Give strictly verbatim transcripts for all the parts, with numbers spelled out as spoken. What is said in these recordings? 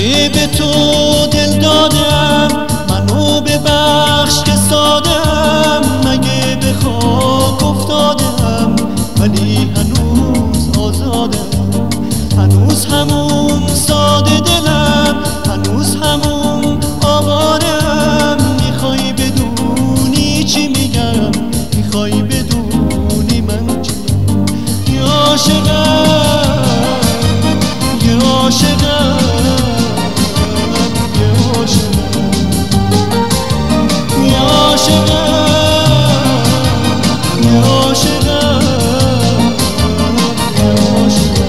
اگه به تو دل دادم منو ببخش که سادم، اگه به خاک افتادم ولی هنوز آزادم، هنوز همون ساده دلم، هنوز همون آوارم. میخوای بدونی چی میگم، میخوای بدونی من چیم؟ یه عاشقم، یه عاشقم، یه عاشقم، یه عاشقم، یه عاشقم، یه عاشقم.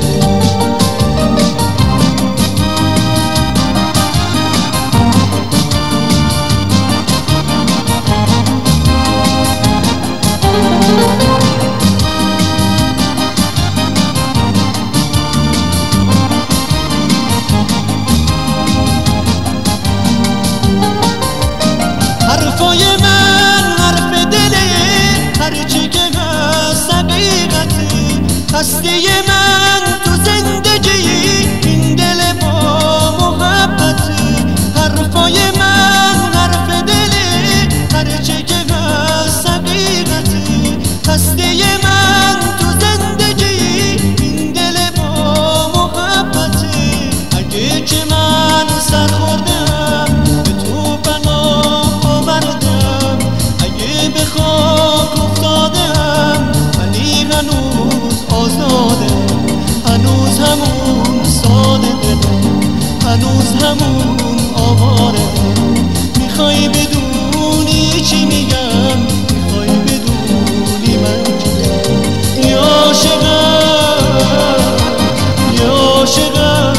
حرفای من حرف دله، هرچی که هست حقیقته. هستی من تو زندگی این دل با محبته. حرفای من حرف دله، هرچی که هست حقیقته. هستی من تو زندگی این دل با محبته. اگه که من سر خوردم به تو پناه آوردم، اگه به خاک افتادم ولی هنوز آزادم، هنوز همون ساده دلم، هنوز همون آوارم. میخوای بدونی چی میگم، میخوای بدونی من چیم؟ یه عاشقم، یه عاشقم،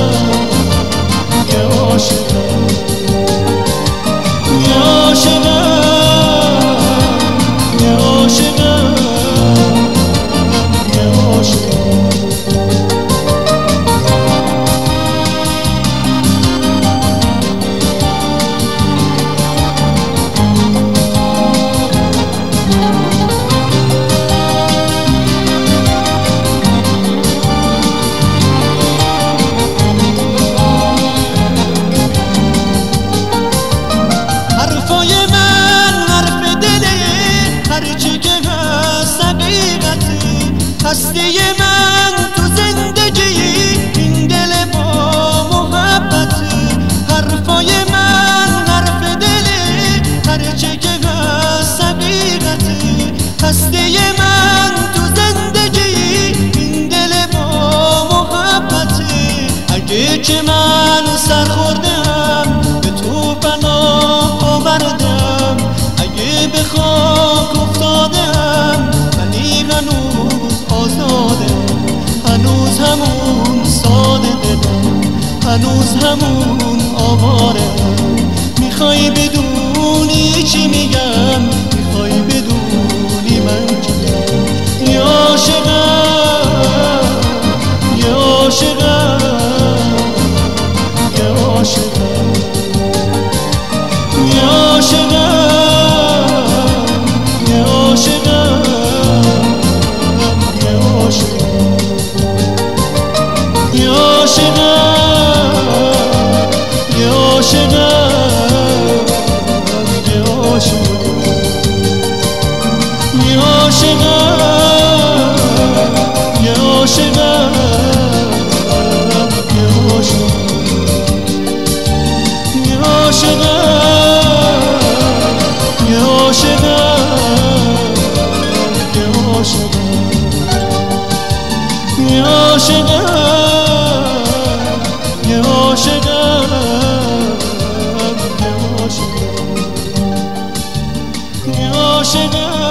یه عاشقم، یه عاشقم، یه عاشقم، یه عاشقم. حرفای من حرف دله، هرچی که هست حقیقته. هستی من تو زندگی این دل با محبته. حرفای من حرف دله، هرچی که هست حقیقته. هستی من تو زندگی این دل با محبته. اگه که من سر خوردم به تو پناه آوردم، اگه به خاک افتادم ولی هنوز آزادم، هنوز همون ساده دلم، هنوز همون آوارم. میخوای بدونی چی میگم، میخوای بدونی من چیم؟ یه عاشقم، یه عاشقم، یه عاشقم، یه عاشقم، یه عاشقم، یه عاشقم، یه عاشقم، یه عاشقم، یه عاشقم، یه عاشقم، یه عاشقم، یه عاشقم، یه عاشقم، یه عاشقم، یه عاشقم، یه عاشقم، یه عاشقم، یه عاشقم، یه عاشقم.